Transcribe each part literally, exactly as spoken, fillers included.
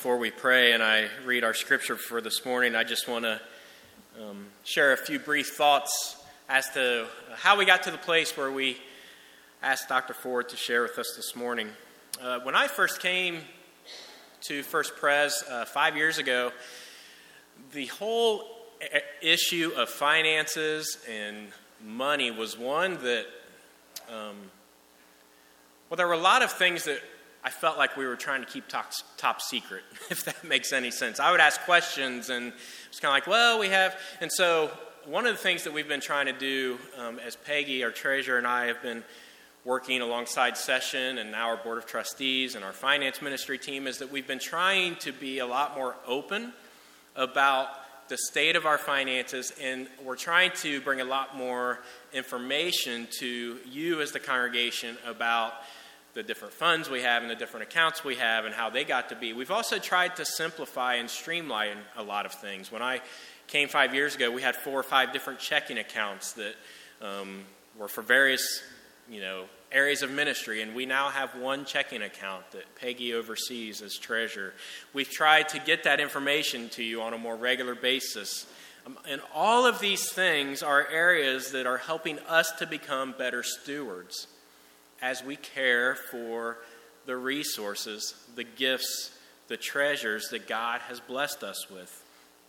Before we pray and I read our scripture for this morning, I just want to um, share a few brief thoughts as to how we got to the place where we asked Doctor Ford to share with us this morning. Uh, when I first came to First Pres uh, five years ago, the whole issue of finances and money was one that, um, well, there were a lot of things that I felt like we were trying to keep top, top secret, if that makes any sense. I would ask questions, and it's kind of like, well, we have... And so one of the things that we've been trying to do, um, as Peggy, our treasurer, and I have been working alongside Session and now our Board of Trustees and our finance ministry team, is that we've been trying to be a lot more open about the state of our finances, and we're trying to bring a lot more information to you as the congregation about the different funds we have and the different accounts we have and how they got to be. We've also tried to simplify and streamline a lot of things. When I came five years ago, we had four or five different checking accounts that um, were for various, you know, areas of ministry, and we now have one checking account that Peggy oversees as treasurer. We've tried to get that information to you on a more regular basis. Um, and all of these things are areas that are helping us to become better stewards as we care for the resources, the gifts, the treasures that God has blessed us with.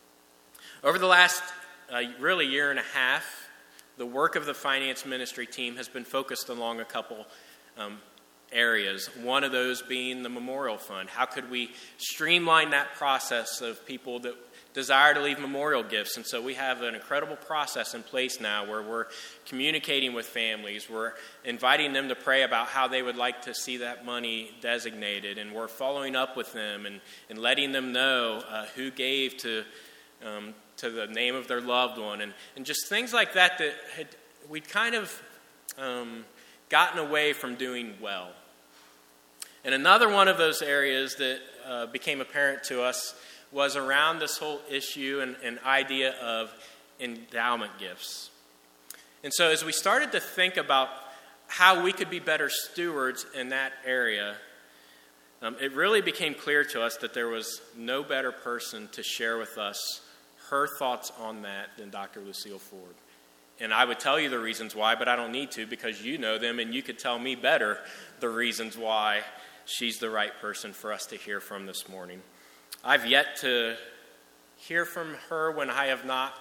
Over the last uh, really year and a half, the work of the finance ministry team has been focused along a couple um, areas. One of those being the Memorial Fund. How could we streamline that process of people that desire to leave memorial gifts? And so we have an incredible process in place now where we're communicating with families. We're inviting them to pray about how they would like to see that money designated. And we're following up with them and, and letting them know uh, who gave to um, to the name of their loved one. And, and just things like that that had, we'd kind of um, gotten away from doing well. And another one of those areas that uh, became apparent to us was around this whole issue and, and idea of endowment gifts. And so as we started to think about how we could be better stewards in that area, um, it really became clear to us that there was no better person to share with us her thoughts on that than Doctor Lucille Ford. And I would tell you the reasons why, but I don't need to, because you know them and you could tell me better the reasons why she's the right person for us to hear from this morning. I've yet to hear from her when I have not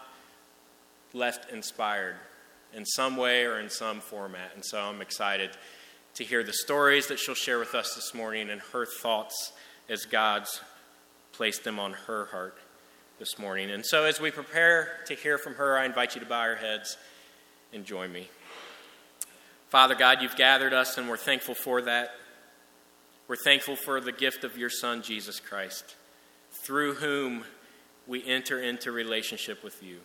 left inspired in some way or in some format. And so I'm excited to hear the stories that she'll share with us this morning and her thoughts as God's placed them on her heart this morning. And so as we prepare to hear from her, I invite you to bow your heads and join me. Father God, you've gathered us and we're thankful for that. We're thankful for the gift of your Son, Jesus Christ, through whom we enter into relationship with you.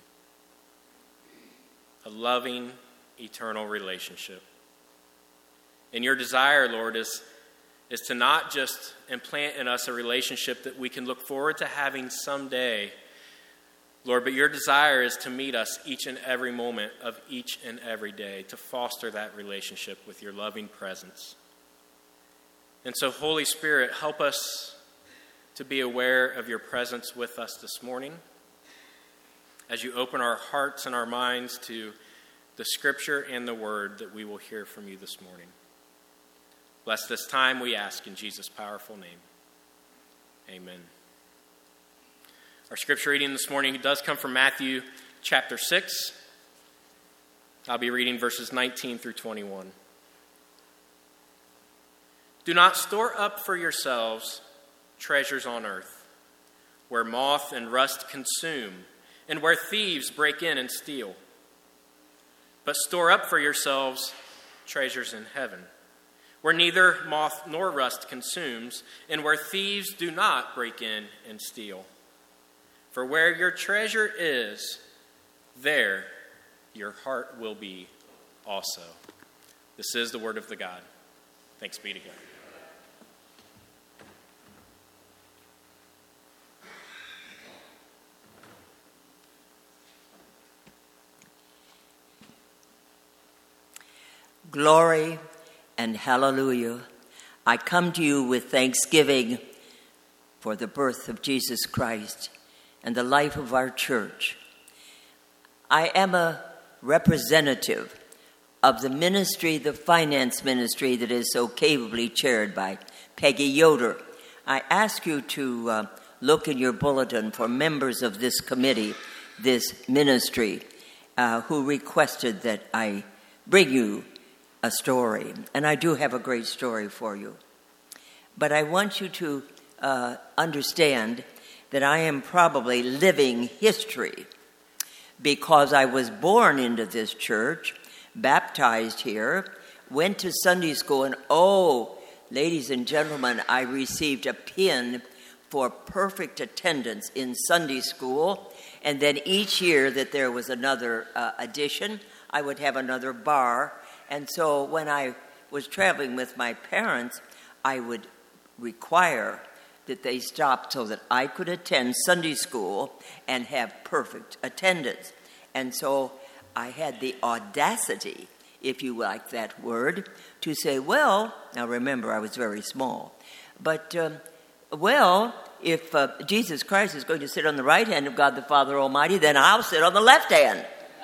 A loving, eternal relationship. And your desire, Lord, is, is to not just implant in us a relationship that we can look forward to having someday, Lord, but your desire is to meet us each and every moment of each and every day, to foster that relationship with your loving presence. And so, Holy Spirit, help us to be aware of your presence with us this morning as you open our hearts and our minds to the Scripture and the Word that we will hear from you this morning. Bless this time, we ask in Jesus' powerful name. Amen. Our Scripture reading this morning does come from Matthew chapter six. I'll be reading verses nineteen through twenty-one. Do not store up for yourselves treasures on earth, where moth and rust consume, and where thieves break in and steal. But store up for yourselves treasures in heaven, where neither moth nor rust consumes, and where thieves do not break in and steal. For where your treasure is, there your heart will be also. This is the word of the God. Thanks be to God. Glory and hallelujah. I come to you with thanksgiving for the birth of Jesus Christ and the life of our church. I am a representative of the ministry, the finance ministry that is so capably chaired by Peggy Yoder. I ask you to uh, look in your bulletin for members of this committee, this ministry, uh, who requested that I bring you a story. And I do have a great story for you. But I want you to uh, understand that I am probably living history because I was born into this church, baptized here, went to Sunday school, and oh, ladies and gentlemen, I received a pin for perfect attendance in Sunday school, and then each year that there was another uh, addition, I would have another bar. And so when I was traveling with my parents, I would require that they stopped so that I could attend Sunday school and have perfect attendance. And so I had the audacity, if you like that word, to say, well, now remember I was very small, but um, well, if uh, Jesus Christ is going to sit on the right hand of God the Father Almighty, then I'll sit on the left hand.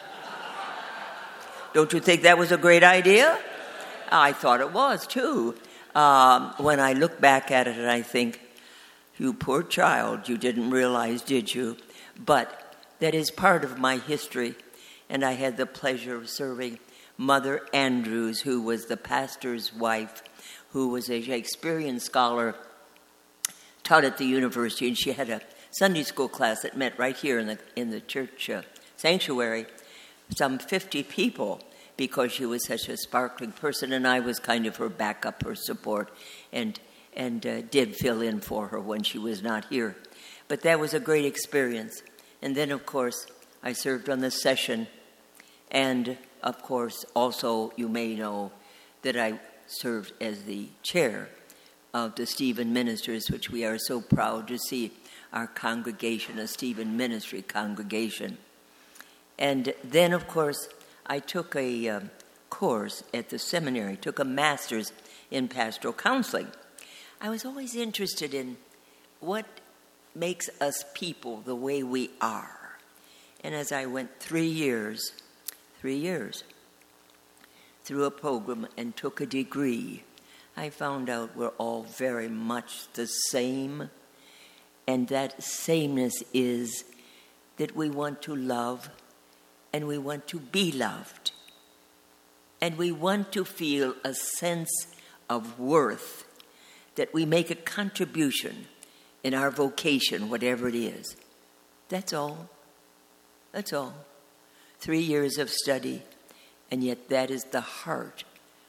Don't you think that was a great idea? I thought it was too. Um, when I look back at it and I think, you poor child, you didn't realize, did you? But that is part of my history. And I had the pleasure of serving Mother Andrews, who was the pastor's wife, who was a Shakespearean scholar, taught at the university, and she had a Sunday school class that met right here in the in the church uh, sanctuary, some fifty people, because she was such a sparkling person, and I was kind of her backup, her support, and and uh, did fill in for her when she was not here. But that was a great experience. And then, of course, I served on the session. And, of course, also you may know that I served as the chair of the Stephen Ministers, which we are so proud to see our congregation, a Stephen Ministry congregation. And then, of course, I took a uh, course at the seminary, took a master's in pastoral counseling. I was always interested in what makes us people the way we are. And as I went three years, three years through a program and took a degree, I found out we're all very much the same. And that sameness is that we want to love and we want to be loved. And we want to feel a sense of worth, that we make a contribution in our vocation, whatever it is. That's all. That's all. Three years of study, and yet that is the heart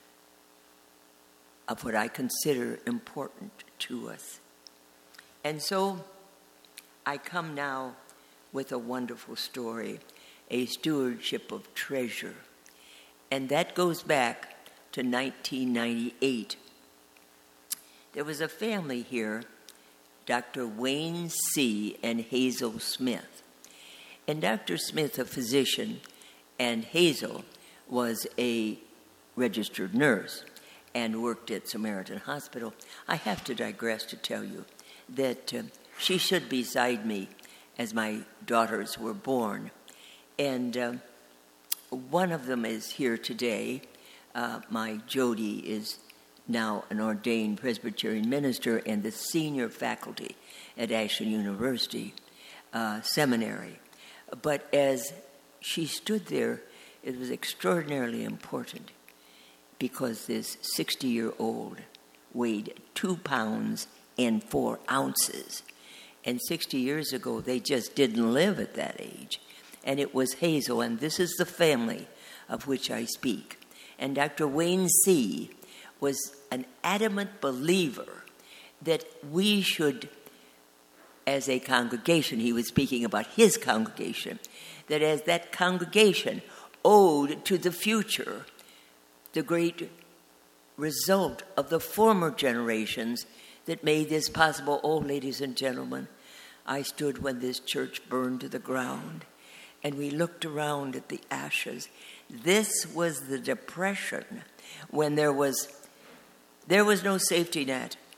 of what I consider important to us. And so I come now with a wonderful story, a stewardship of treasure. And that goes back to nineteen ninety-eight. There was a family here, Doctor Wayne C. and Hazel Smith. And Doctor Smith, a physician, and Hazel was a registered nurse and worked at Samaritan Hospital. I have to digress to tell you that uh, she stood beside me as my daughters were born. And uh, one of them is here today. Uh, my Jody is now an ordained Presbyterian minister and the senior faculty at Ashland University uh, Seminary. But as she stood there, it was extraordinarily important because this sixty-year-old weighed two pounds and four ounces. And sixty years ago, they just didn't live at that age. And it was Hazel, and this is the family of which I speak. And Doctor Wayne C. was an adamant believer that we should, as a congregation, he was speaking about his congregation, that as that congregation owed to the future the great result of the former generations that made this possible. Oh, ladies and gentlemen, I stood when this church burned to the ground, and we looked around at the ashes. This was the Depression, when there was there was no safety net.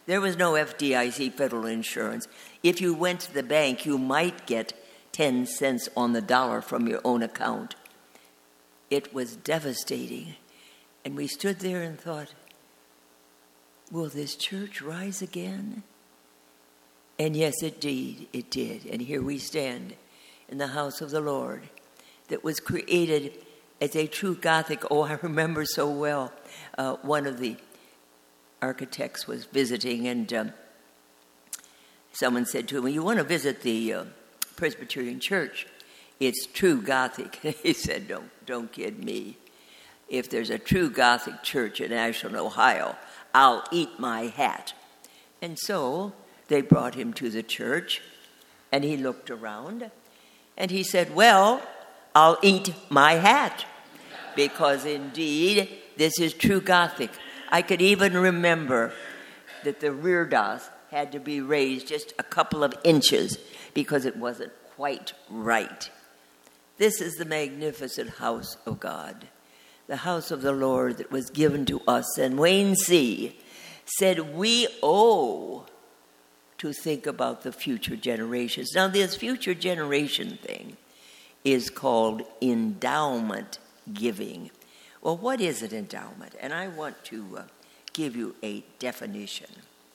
There was no F D I C, federal insurance. If you went to the bank, you might get ten cents on the dollar from your own account. It was devastating. And we stood there and thought, will this church rise again? And yes, indeed, it did. And here we stand in the house of the Lord that was created as a true Gothic. Oh, I remember so well. Uh, one of the architects was visiting, and um, someone said to him, you want to visit the uh, Presbyterian Church? It's true Gothic. He said, don't, don't kid me. If there's a true Gothic church in Ashland, Ohio, I'll eat my hat. And so they brought him to the church, and he looked around, and he said, well, I'll eat my hat, because indeed, this is true Gothic. I could even remember that the reredos had to be raised just a couple of inches because it wasn't quite right. This is the magnificent house of God, the house of the Lord that was given to us. And Wayne C. said, we owe to think about the future generations. Now, this future generation thing is called endowment giving. Well, what is an endowment? And I want to uh, give you a definition.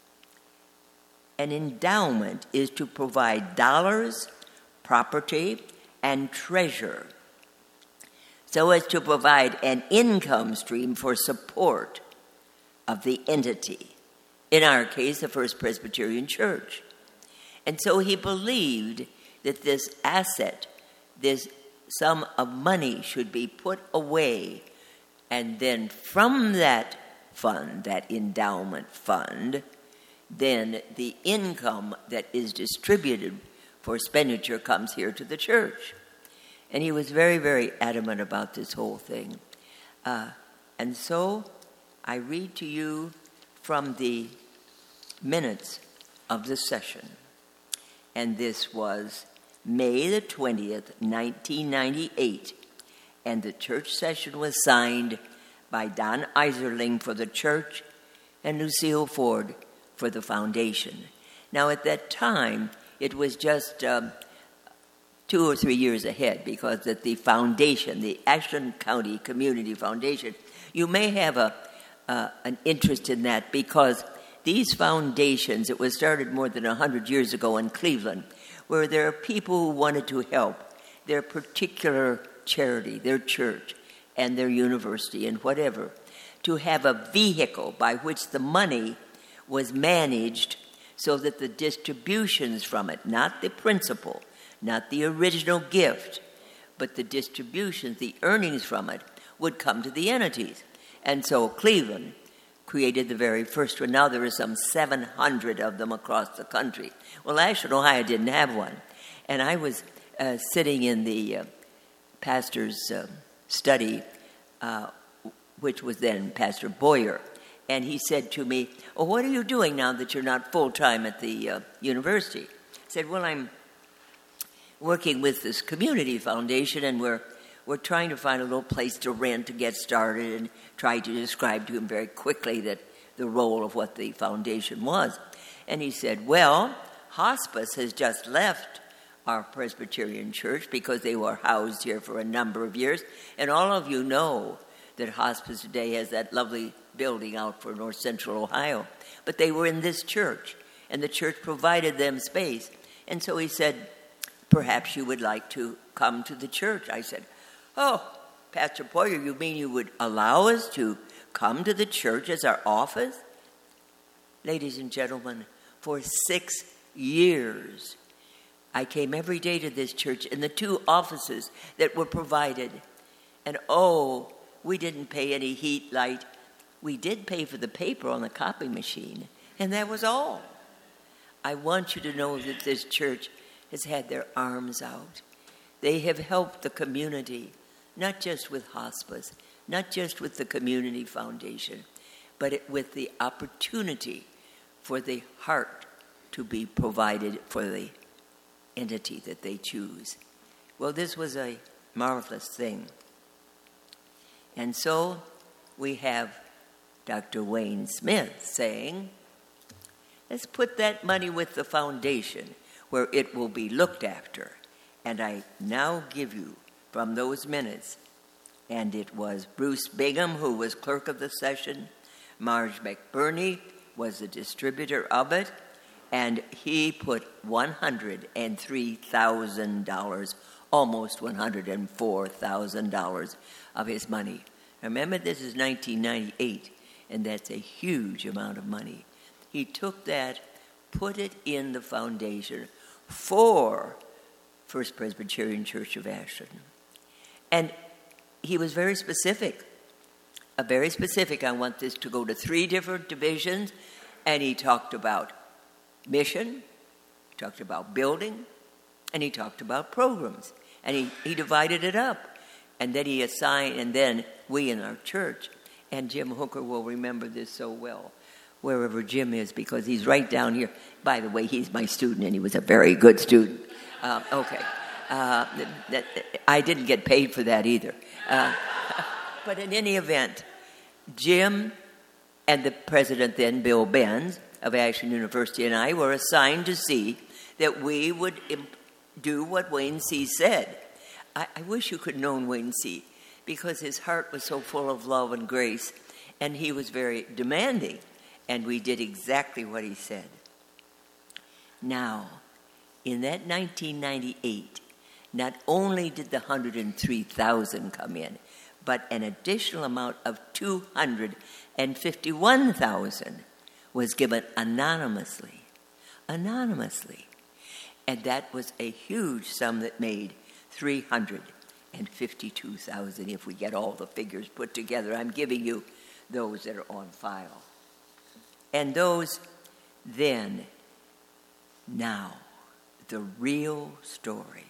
An endowment is to provide dollars, property, and treasure so as to provide an income stream for support of the entity. In our case, the First Presbyterian Church. And so he believed that this asset, this sum of money, should be put away, and then from that fund, that endowment fund, then the income that is distributed for expenditure comes here to the church. And he was very, very adamant about this whole thing. Uh, and so I read to you from the minutes of the session. And this was May the twentieth, nineteen ninety-eight. And the church session was signed by Don Iserling for the church and Lucille Ford for the foundation. Now, at that time, it was just um, two or three years ahead, because at the foundation, the Ashland County Community Foundation, you may have a uh, an interest in that, because these foundations, it was started more than one hundred years ago in Cleveland, where there are people who wanted to help their particular charity, their church, and their university, and whatever, to have a vehicle by which the money was managed so that the distributions from it, not the principal, not the original gift, but the distributions, the earnings from it, would come to the entities. And so Cleveland created the very first one. Now there are some seven hundred of them across the country. Well, Ashland, Ohio didn't have one. And I was uh, sitting in the uh, pastor's uh, study, uh, which was then Pastor Boyer. And he said to me, oh, what are you doing now that you're not full-time at the uh, university? I said, well, I'm working with this community foundation, and we're we're trying to find a little place to rent to get started, and try to describe to him very quickly that the role of what the foundation was. And he said, well, hospice has just left our Presbyterian church because they were housed here for a number of years. And all of you know that hospice today has that lovely building out for North Central Ohio. But they were in this church, and the church provided them space. And so he said, perhaps you would like to come to the church. I said, oh, Pastor Boyer, you mean you would allow us to come to the church as our office? Ladies and gentlemen, for six years, I came every day to this church in the two offices that were provided. And oh, we didn't pay any heat, light. We did pay for the paper on the copy machine, and that was all. I want you to know that this church has had their arms out. They have helped the community, not just with hospice, not just with the community foundation, but it, with the opportunity for the heart to be provided for the entity that they choose. Well, this was a marvelous thing. And so we have Doctor Wayne Smith saying, Let's put that money with the foundation where it will be looked after. And I now give you from those minutes, and it was Bruce Bingham who was clerk of the session, Marge McBurney was the distributor of it, and he put one hundred three thousand dollars, almost one hundred four thousand dollars of his money. Remember, this is nineteen ninety-eight, and that's a huge amount of money. He took that, put it in the foundation for First Presbyterian Church of Ashland. And he was very specific, uh, very specific. I want this to go to three different divisions. And he talked about mission, he talked about building, and he talked about programs. And he, he divided it up. And then he assigned, and then we in our church, and Jim Hooker will remember this so well, wherever Jim is, because he's right down here. By the way, he's my student, and he was a very good student. Uh, okay. Uh, that, that, I didn't get paid for that either. Uh, but in any event, Jim and the president then, Bill Benz of Ashland University, and I were assigned to see that we would imp- do what Wayne C. said. I, I wish you could have known Wayne C., because his heart was so full of love and grace, and he was very demanding, and we did exactly what he said. Now, in that nineteen ninety-eight, not only did the one hundred three thousand come in, but an additional amount of two hundred fifty-one thousand was given anonymously. Anonymously. And that was a huge sum that made three hundred fifty-two thousand if we get all the figures put together. I'm giving you those that are on file. And those then, now, the real story.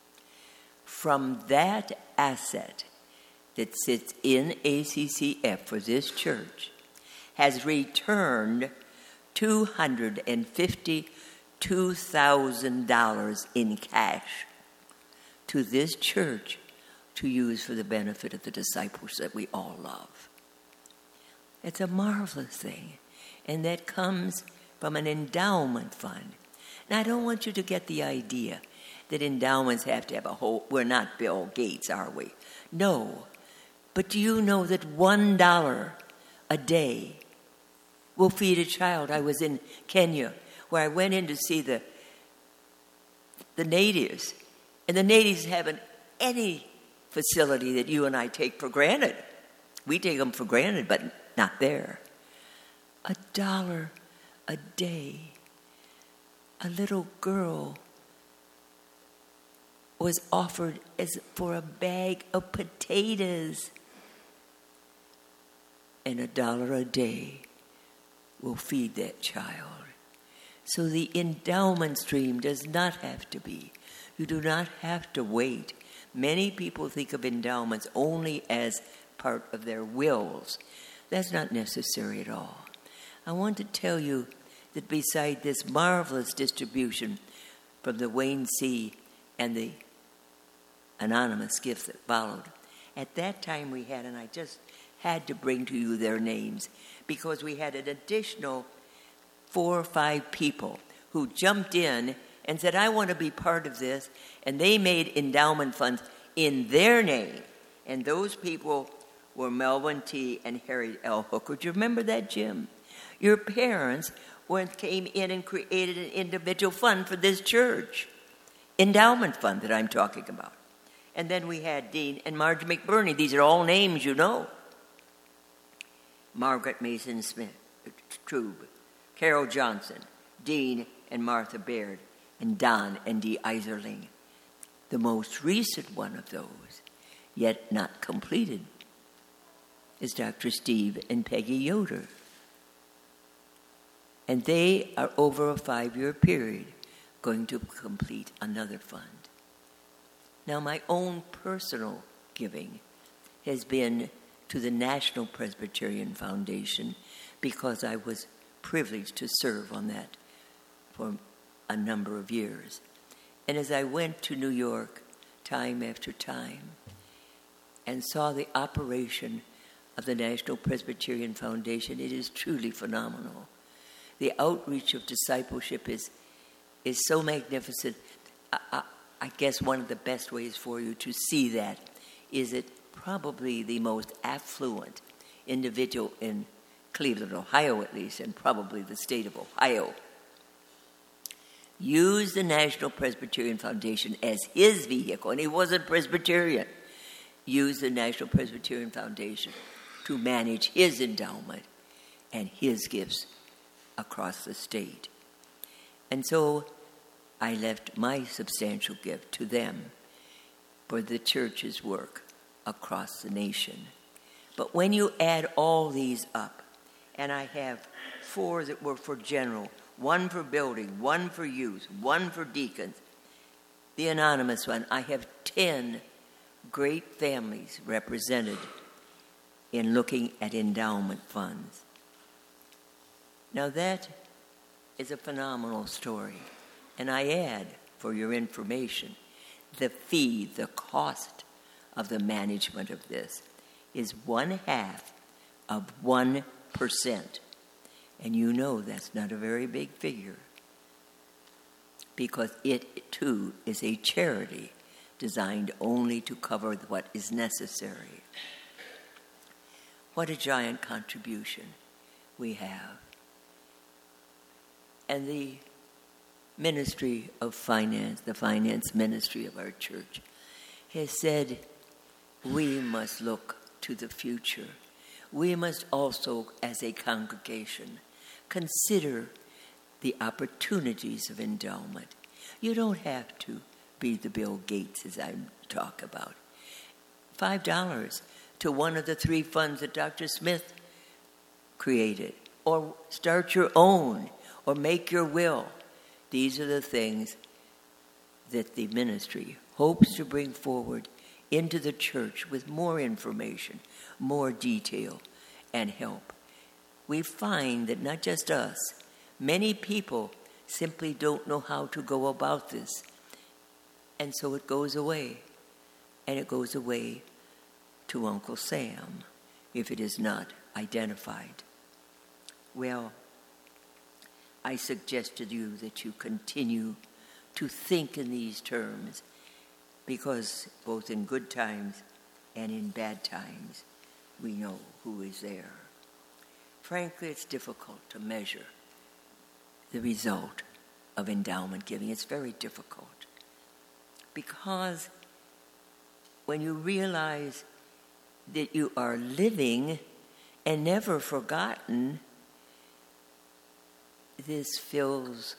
From that asset that sits in A C C F for this church has returned two hundred fifty-two thousand dollars in cash to this church to use for the benefit of the disciples that we all love. It's a marvelous thing, and that comes from an endowment fund. Now, I don't want you to get the idea that endowments have to have a whole, we're not Bill Gates, are we? No. But do you know that one dollar a day will feed a child? I was in Kenya where I went in to see the, the natives, and the natives haven't any facility that you and I take for granted. We take them for granted, but not there. A dollar a day. A little girl was offered as for a bag of potatoes. And a dollar a day will feed that child. So the endowment stream does not have to be. You do not have to wait. Many people think of endowments only as part of their wills. That's not necessary at all. I want to tell you that beside this marvelous distribution from the Wayne C. and the anonymous gifts that followed, at that time we had, and I just had to bring to you their names, because we had an additional four or five people who jumped in and said, I want to be part of this, and they made endowment funds in their name. And those people were Melvin T. and Harry L. Hooker. Do you remember that, Jim? Your parents went, came in and created an individual fund for this church. Endowment fund that I'm talking about. And then we had Dean and Marge McBurney. These are all names you know. Margaret Mason Smith, Trube, Carol Johnson, Dean and Martha Baird, and Don and Dee Iserling. The most recent one of those, yet not completed, is Doctor Steve and Peggy Yoder. And they are over a five-year period going to complete another fund. Now, my own personal giving has been to the National Presbyterian Foundation because I was privileged to serve on that for a number of years. And as I went to New York time after time and saw the operation of the National Presbyterian Foundation, it is truly phenomenal. the outreach of discipleship is is so magnificent. I, I, I guess one of the best ways for you to see that is that probably the most affluent individual in Cleveland, Ohio at least, and probably the state of Ohio, used the National Presbyterian Foundation as his vehicle, and he wasn't Presbyterian, used the National Presbyterian Foundation to manage his endowment and his gifts across the state. And so I left my substantial gift to them for the church's work across the nation. But when you add all these up, and I have four that were for general, one for building, one for youth, one for deacons, the anonymous one, I have ten great families represented in looking at endowment funds. Now that is a phenomenal story. And I add, for your information, the fee, the cost of the management of this is one half of one percent. And you know that's not a very big figure, because it too is a charity designed only to cover what is necessary. What a giant contribution we have. And the Ministry of Finance, the finance ministry of our church, has said we must look to the future. We must also, as a congregation, consider the opportunities of endowment. You don't have to be the Bill Gates, as I talk about. Five dollars to one of the three funds that Doctor Smith created, or start your own, or make your will. These are the things that the ministry hopes to bring forward into the church with more information, more detail, and help. We find that not just us, many people simply don't know how to go about this. And so it goes away. And it goes away to Uncle Sam if it is not identified. Well, I suggest to you that you continue to think in these terms, because both in good times and in bad times, we know who is there. Frankly, it's difficult to measure the result of endowment giving. It's very difficult, because when you realize that you are living and never forgotten, this fills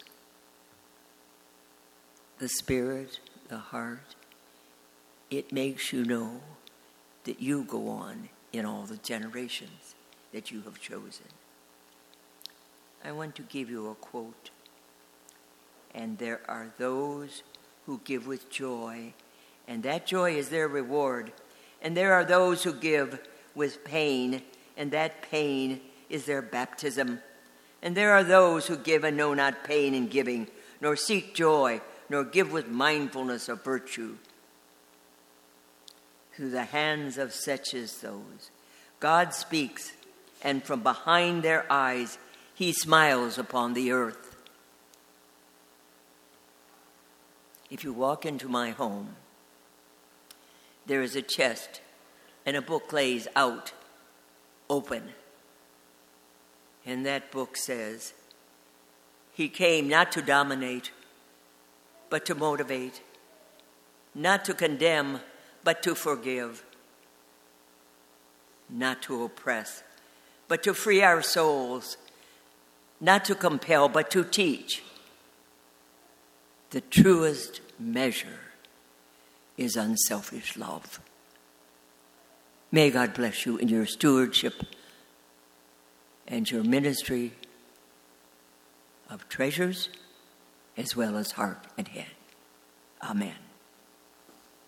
the spirit, the heart. It makes you know that you go on in all the generations that you have chosen. I want to give you a quote. And there are those who give with joy, and that joy is their reward. And there are those who give with pain, and that pain is their baptism. And there are those who give and know not pain in giving, nor seek joy, nor give with mindfulness of virtue. Through the hands of such as those, God speaks, and from behind their eyes, he smiles upon the earth. If you walk into my home, there is a chest, and a book lays out, open. And that book says, he came not to dominate, but to motivate, not to condemn, but to forgive, not to oppress, but to free our souls, not to compel, but to teach. The truest measure is unselfish love. May God bless you in your stewardship and your ministry of treasures as well as heart and head. Amen.